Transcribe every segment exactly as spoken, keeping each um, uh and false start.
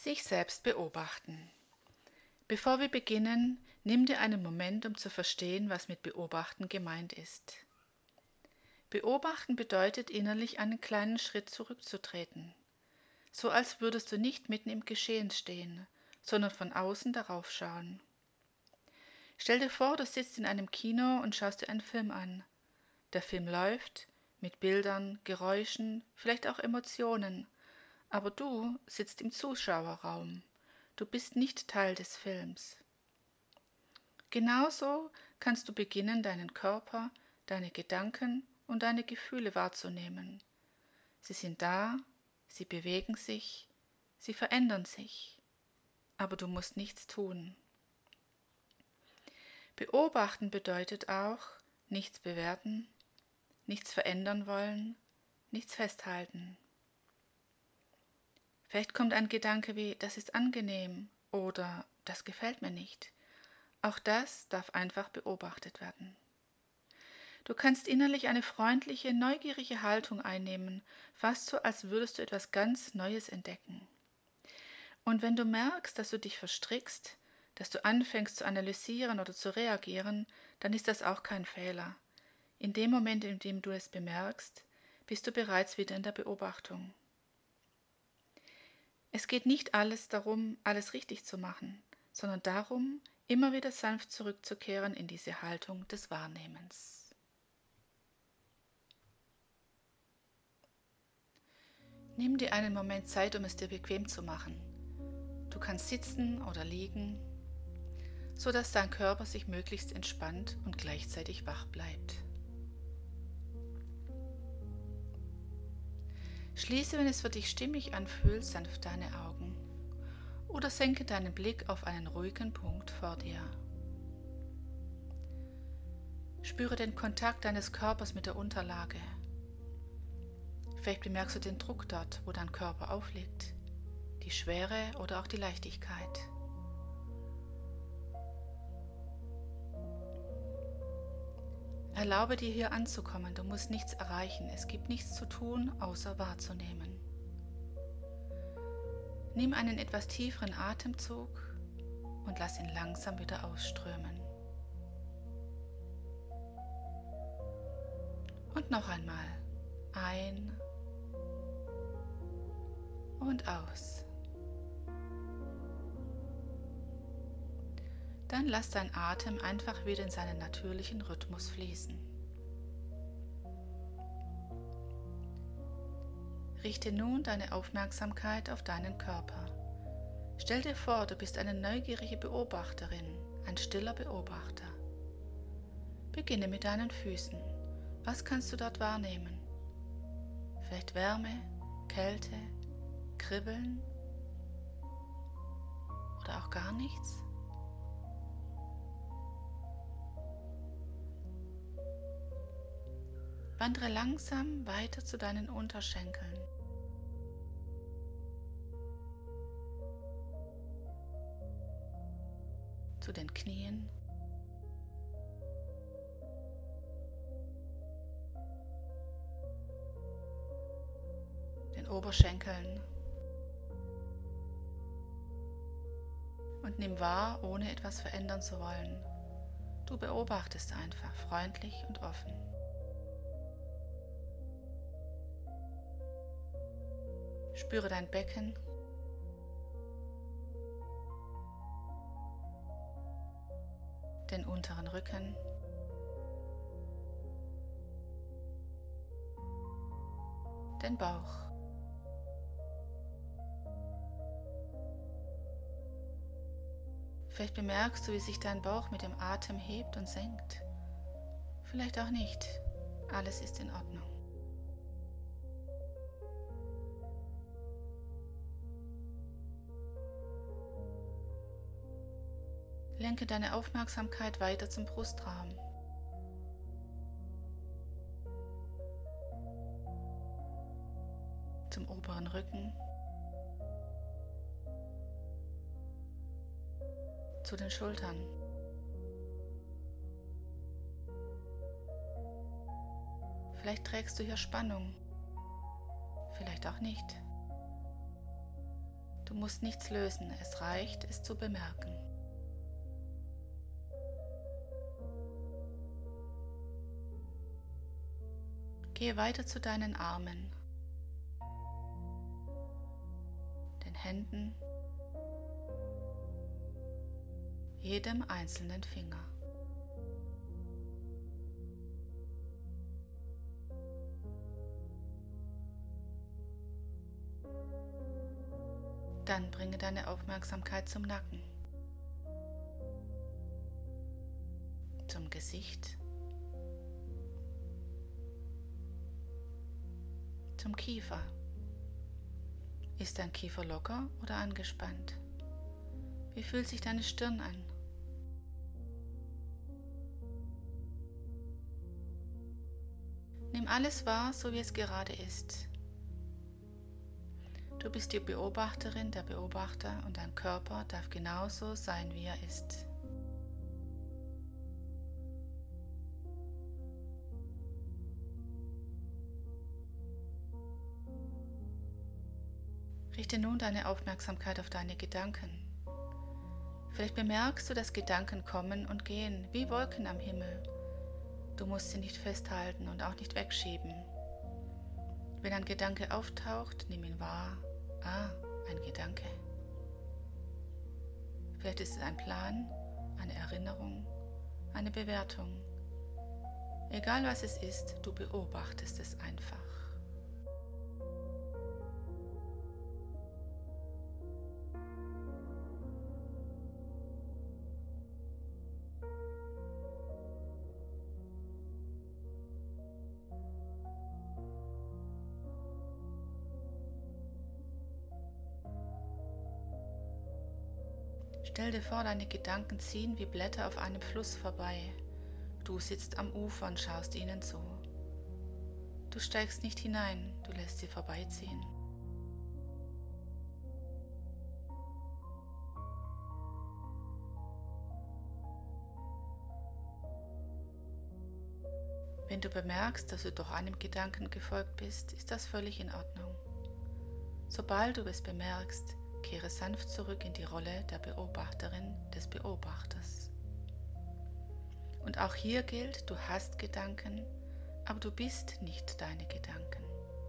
Sich selbst beobachten. Bevor wir beginnen, nimm dir einen Moment, um zu verstehen, was mit beobachten gemeint ist. Beobachten bedeutet innerlich einen kleinen Schritt zurückzutreten, so als würdest du nicht mitten im Geschehen stehen, sondern von außen darauf schauen. Stell dir vor, du sitzt in einem Kino und schaust dir einen Film an. Der Film läuft mit Bildern, Geräuschen, vielleicht auch Emotionen, aber du sitzt im Zuschauerraum. Du bist nicht Teil des Films. Genauso kannst du beginnen, deinen Körper, deine Gedanken und deine Gefühle wahrzunehmen. Sie sind da, sie bewegen sich, sie verändern sich, aber du musst nichts tun. Beobachten bedeutet auch, nichts bewerten, nichts verändern wollen, nichts festhalten. Vielleicht kommt ein Gedanke wie, das ist angenehm oder das gefällt mir nicht. Auch das darf einfach beobachtet werden. Du kannst innerlich eine freundliche, neugierige Haltung einnehmen, fast so, als würdest du etwas ganz Neues entdecken. Und wenn du merkst, dass du dich verstrickst, dass du anfängst zu analysieren oder zu reagieren, dann ist das auch kein Fehler. In dem Moment, in dem du es bemerkst, bist du bereits wieder in der Beobachtung. Es geht nicht alles darum, alles richtig zu machen, sondern darum, immer wieder sanft zurückzukehren in diese Haltung des Wahrnehmens. Nimm dir einen Moment Zeit, um es dir bequem zu machen. Du kannst sitzen oder liegen, so dass dein Körper sich möglichst entspannt und gleichzeitig wach bleibt. Schließe, wenn es für dich stimmig anfühlt, sanft deine Augen oder senke deinen Blick auf einen ruhigen Punkt vor dir. Spüre den Kontakt deines Körpers mit der Unterlage. Vielleicht bemerkst du den Druck dort, wo dein Körper aufliegt, die Schwere oder auch die Leichtigkeit. Erlaube dir hier anzukommen, du musst nichts erreichen, es gibt nichts zu tun, außer wahrzunehmen. Nimm einen etwas tieferen Atemzug und lass ihn langsam wieder ausströmen. Und noch einmal ein und aus. Dann lass dein Atem einfach wieder in seinen natürlichen Rhythmus fließen. Richte nun deine Aufmerksamkeit auf deinen Körper. Stell dir vor, du bist eine neugierige Beobachterin, ein stiller Beobachter. Beginne mit deinen Füßen. Was kannst du dort wahrnehmen? Vielleicht Wärme, Kälte, Kribbeln oder auch gar nichts? Wandere langsam weiter zu deinen Unterschenkeln. Zu den Knien. Den Oberschenkeln. Und nimm wahr, ohne etwas verändern zu wollen. Du beobachtest einfach freundlich und offen. Spüre dein Becken, den unteren Rücken, den Bauch. Vielleicht bemerkst du, wie sich dein Bauch mit dem Atem hebt und senkt. Vielleicht auch nicht. Alles ist in Ordnung. Lenke deine Aufmerksamkeit weiter zum Brustraum. Zum oberen Rücken. Zu den Schultern. Vielleicht trägst du hier Spannung, vielleicht auch nicht. Du musst nichts lösen, es reicht, es zu bemerken. Gehe weiter zu deinen Armen, den Händen, jedem einzelnen Finger. Dann bringe deine Aufmerksamkeit zum Nacken, zum Gesicht, zum Kiefer. Ist dein Kiefer locker oder angespannt? Wie fühlt sich deine Stirn an? Nimm alles wahr, so wie es gerade ist. Du bist die Beobachterin, der Beobachter und dein Körper darf genauso sein, wie er ist. Richte nun deine Aufmerksamkeit auf deine Gedanken. Vielleicht bemerkst du, dass Gedanken kommen und gehen, wie Wolken am Himmel. Du musst sie nicht festhalten und auch nicht wegschieben. Wenn ein Gedanke auftaucht, nimm ihn wahr. Ah, ein Gedanke. Vielleicht ist es ein Plan, eine Erinnerung, eine Bewertung. Egal was es ist, du beobachtest es einfach. Stell dir vor, deine Gedanken ziehen wie Blätter auf einem Fluss vorbei. Du sitzt am Ufer und schaust ihnen zu. Du steigst nicht hinein, du lässt sie vorbeiziehen. Wenn du bemerkst, dass du doch einem Gedanken gefolgt bist, ist das völlig in Ordnung. Sobald du es bemerkst, kehre sanft zurück in die Rolle der Beobachterin, des Beobachters. Und auch hier gilt, du hast Gedanken, aber du bist nicht deine Gedanken.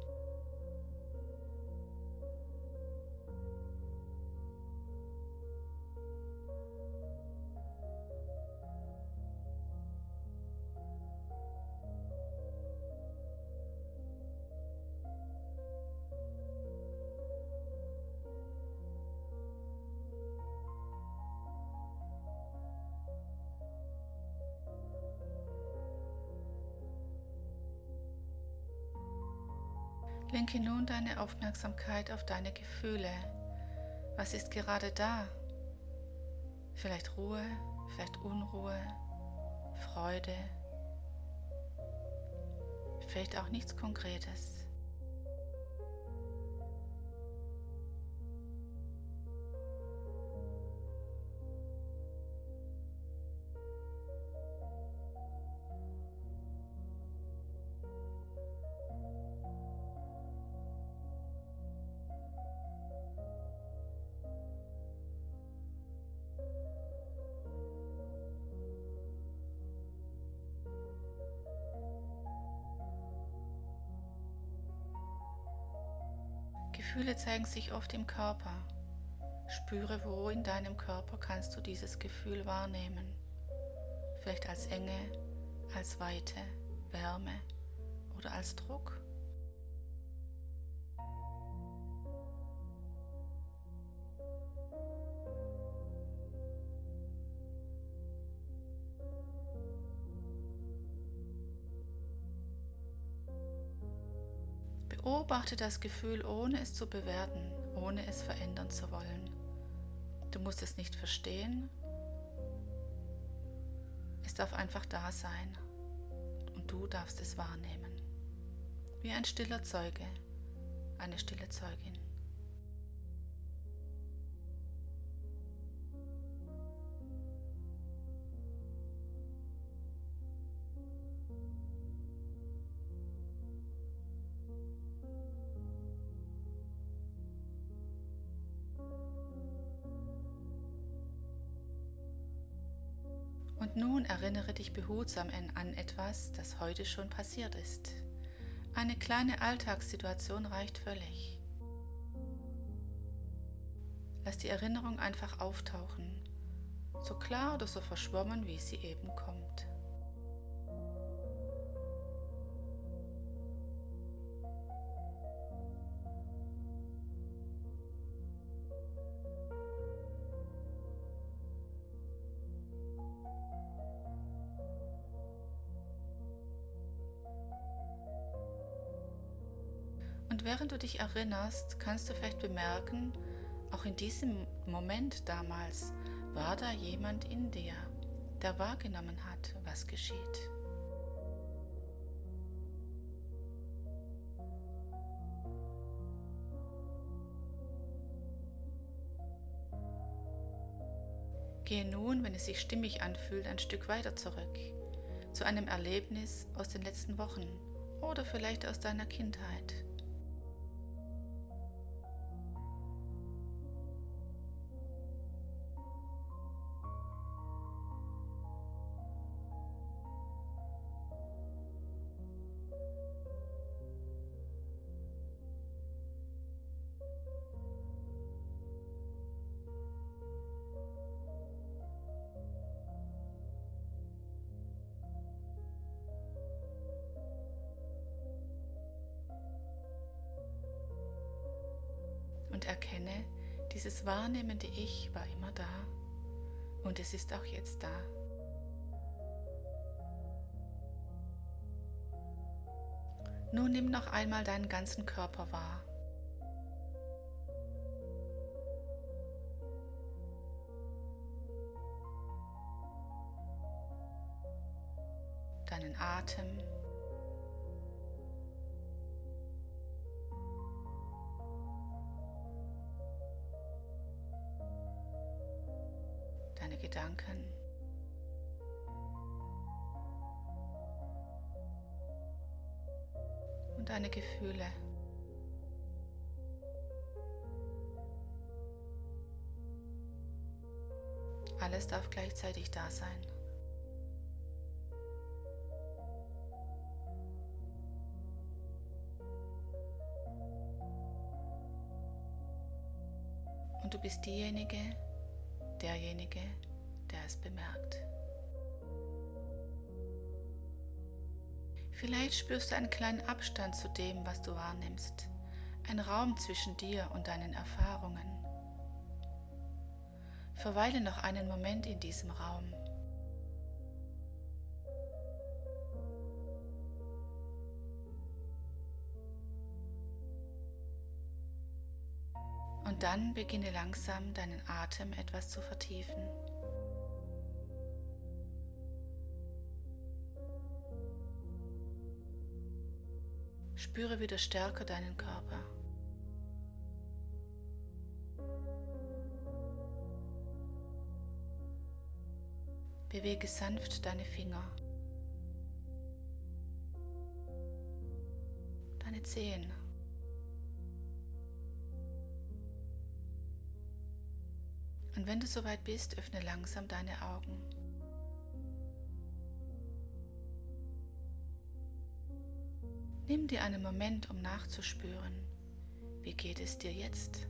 Lenke nun deine Aufmerksamkeit auf deine Gefühle. Was ist gerade da? Vielleicht Ruhe, vielleicht Unruhe, Freude, vielleicht auch nichts Konkretes. Gefühle zeigen sich oft im Körper. Spüre, wo in deinem Körper kannst du dieses Gefühl wahrnehmen. Vielleicht als Enge, als Weite, Wärme oder als Druck. Beobachte das Gefühl, ohne es zu bewerten, ohne es verändern zu wollen. Du musst es nicht verstehen, es darf einfach da sein und du darfst es wahrnehmen. Wie ein stiller Zeuge, eine stille Zeugin. Und nun erinnere dich behutsam an etwas, das heute schon passiert ist. Eine kleine Alltagssituation reicht völlig. Lass die Erinnerung einfach auftauchen, so klar oder so verschwommen, wie sie eben kommt. Und während du dich erinnerst, kannst du vielleicht bemerken, auch in diesem Moment damals war da jemand in dir, der wahrgenommen hat, was geschieht. Gehe nun, wenn es sich stimmig anfühlt, ein Stück weiter zurück, zu einem Erlebnis aus den letzten Wochen oder vielleicht aus deiner Kindheit. Und erkenne, dieses wahrnehmende Ich war immer da und es ist auch jetzt da. Nun nimm noch einmal deinen ganzen Körper wahr. Deinen Atem. Deine Gedanken. Und deine Gefühle. Alles darf gleichzeitig da sein. Und du bist diejenige, derjenige, der es bemerkt. Vielleicht spürst du einen kleinen Abstand zu dem, was du wahrnimmst, ein Raum zwischen dir und deinen Erfahrungen. Verweile noch einen Moment in diesem Raum. Und dann beginne langsam deinen Atem etwas zu vertiefen. Spüre wieder stärker deinen Körper. Bewege sanft deine Finger, deine Zehen. Und wenn du soweit bist, öffne langsam deine Augen. Nimm dir einen Moment, um nachzuspüren, wie geht es dir jetzt?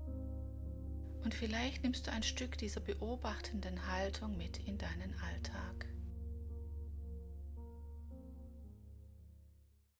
Und vielleicht nimmst du ein Stück dieser beobachtenden Haltung mit in deinen Alltag.